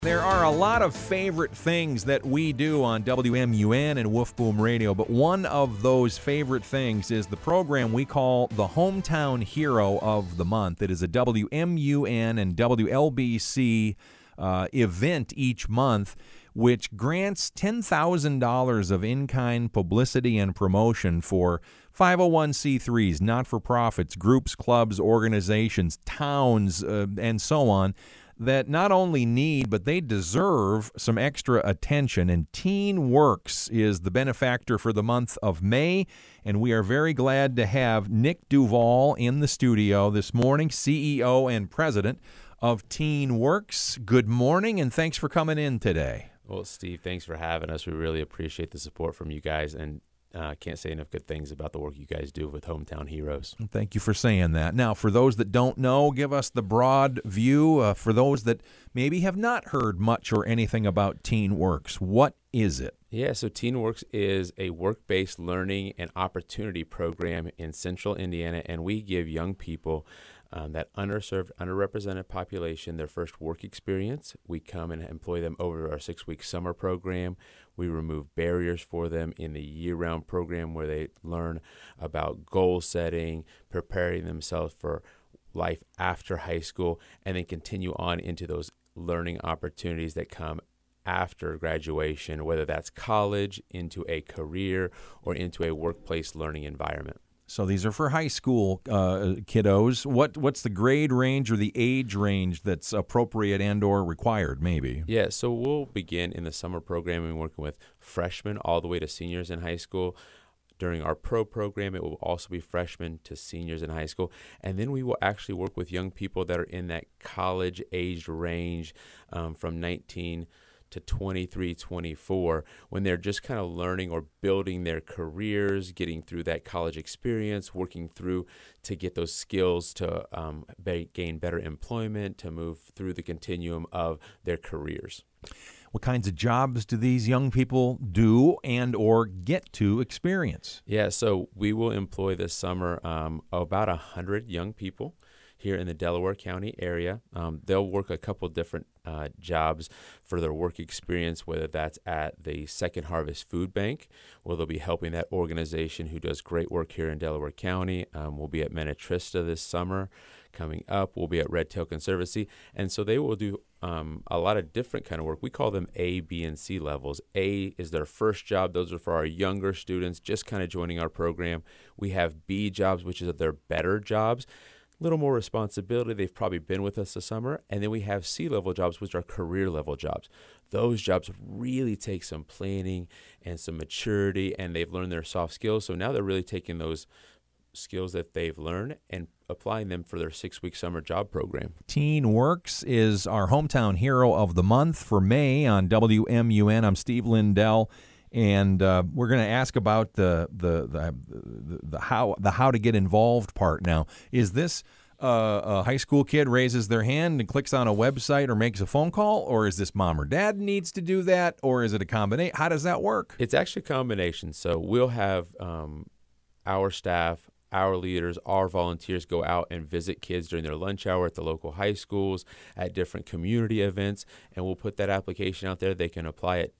There are a lot of favorite things that we do on WMUN and Wolf Boom Radio, but one of those favorite things is the program we call the Hometown Hero of the Month. It is a WMUN and WLBC event each month, which grants $10,000 of in-kind publicity and promotion for 501c3s, not-for-profits, groups, clubs, organizations, towns, and so on, that not only need, but they deserve some extra attention. And Teen Works is the benefactor for the month of May, and we are very glad to have Nick Duval in the studio this morning, CEO and president of Teen Works. Good morning, and thanks for coming in today. Well, Steve, thanks for having us. We really appreciate the support from you guys, and can't say enough good things about the work you guys do with Hometown Heroes. Thank you for saying that. Now, for those that don't know, give us the broad view. For those that maybe have not heard much or anything about Teen Works, what is it? Yeah, so Teen Works is a work-based learning and opportunity program in central Indiana, and we give young people that underserved, underrepresented population their first work experience. We come and employ them over our 6-week summer program. We remove barriers for them in the year-round program where they learn about goal setting, preparing themselves for life after high school, and then continue on into those learning opportunities that come after graduation, whether that's college, into a career, or into a workplace learning environment. So these are for high school kiddos. What's the grade range or the age range that's appropriate and or required, maybe? Yeah, so we'll begin in the summer programming working with freshmen all the way to seniors in high school. During our pro program, it will also be freshmen to seniors in high school. And then we will actually work with young people that are in that college age range from 19 to 23, 24, when they're just kind of learning or building their careers, getting through that college experience, working through to get those skills to gain better employment, to move through the continuum of their careers. What kinds of jobs do these young people do and or get to experience? Yeah, so we will employ this summer about 100 young people here in the Delaware County area. They'll work a couple different jobs for their work experience, whether that's at the Second Harvest Food Bank, where they'll be helping that organization who does great work here in Delaware County. We'll be at Menetrista this summer. Coming up, we'll be at Red Tail Conservancy. And so they will do a lot of different kind of work. We call them A, B, and C levels. A is their first job. Those are for our younger students just kind of joining our program. We have B jobs, which is their better jobs. Little more responsibility. They've probably been with us this summer. And then we have C-level jobs, which are career-level jobs. Those jobs really take some planning and some maturity, and they've learned their soft skills. So now they're really taking those skills that they've learned and applying them for their 6-week summer job program. Teen Works is our Hometown Hero of the Month for May on WMUN. I'm Steve Lindell. And we're going to ask about the how to get involved part now. Is this a high school kid raises their hand and clicks on a website or makes a phone call, or is this mom or dad needs to do that, or is it a combination? How does that work? It's actually a combination. So we'll have our staff, our leaders, our volunteers go out and visit kids during their lunch hour at the local high schools, at different community events, and we'll put that application out there. They can apply at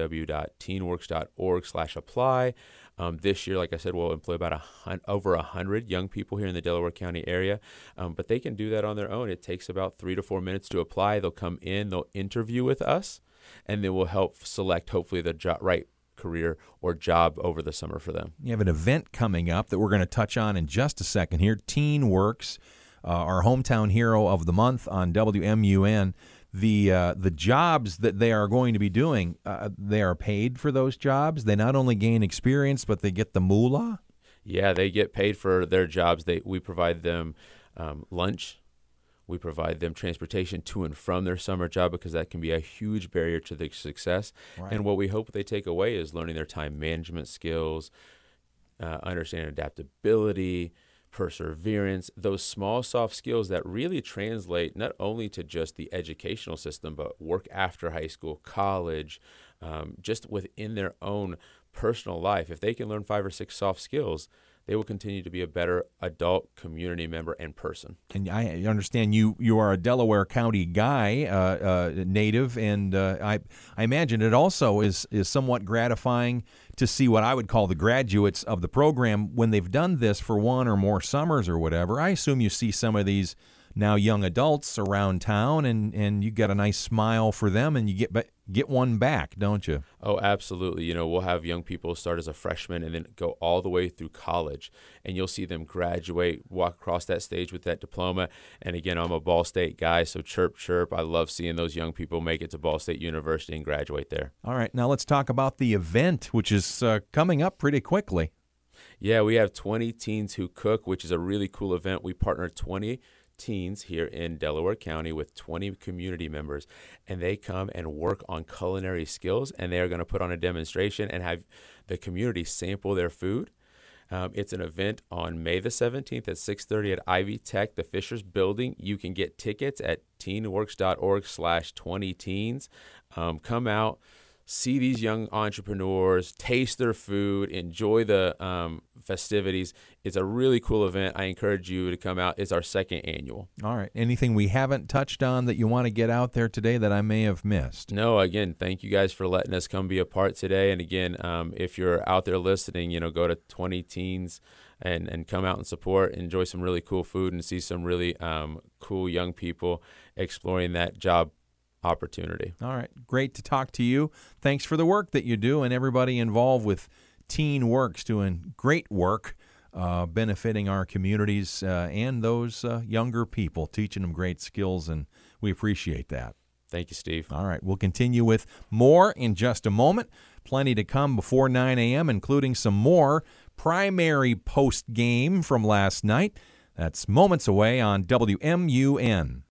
www.teenworks.org/apply. This year, like I said, we'll employ about over 100 young people here in the Delaware County area, but they can do that on their own. It takes about 3 to 4 minutes to apply. They'll come in, they'll interview with us, and then we'll help select hopefully the right career or job over the summer for them. You have an event coming up that we're going to touch on in just a second here. Teen Works, our Hometown Hero of the Month on WMUN. The jobs that they are going to be doing, they are paid for those jobs. They not only gain experience, but they get the moolah. Yeah, they get paid for their jobs. We provide them lunch. We provide them transportation to and from their summer job because that can be a huge barrier to their success. Right. And what we hope they take away is learning their time management skills, understanding adaptability, perseverance, those small soft skills that really translate not only to just the educational system, but work after high school, college, just within their own personal life. If they can learn 5 or 6 soft skills, they will continue to be a better adult community member and person. And I understand you are a Delaware County guy, native, and I imagine it also is somewhat gratifying to see what I would call the graduates of the program when they've done this for one or more summers or whatever. I assume you see some of these now young adults around town, and you get a nice smile for them, and you get one back, don't you? Oh, absolutely. You know, we'll have young people start as a freshman and then go all the way through college, and you'll see them graduate, walk across that stage with that diploma. And again, I'm a Ball State guy, so chirp, chirp. I love seeing those young people make it to Ball State University and graduate there. All right, now let's talk about the event, which is coming up pretty quickly. Yeah, we have 20 Teens Who Cook, which is a really cool event. We partner 20 teens here in Delaware County with 20 community members, and they come and work on culinary skills, and they are going to put on a demonstration and have the community sample their food. It's an event on May the 17th at 6:30 at Ivy Tech, the Fishers Building. You can get tickets at teenworks.org/20teens. Come out, see these young entrepreneurs, taste their food, enjoy the festivities. It's a really cool event. I encourage you to come out. It's our second annual. All right. Anything we haven't touched on that you want to get out there today that I may have missed? No, again, thank you guys for letting us come be a part today. And again, if you're out there listening, go to 20 Teens and come out and support, enjoy some really cool food, and see some really cool young people exploring that job opportunity. All right. Great to talk to you. Thanks for the work that you do, and everybody involved with Teen Works doing great work, benefiting our communities and those younger people, teaching them great skills, and we appreciate that. Thank you, Steve. All right. We'll continue with more in just a moment. Plenty to come before 9 a.m., including some more primary post-game from last night. That's moments away on WMUN.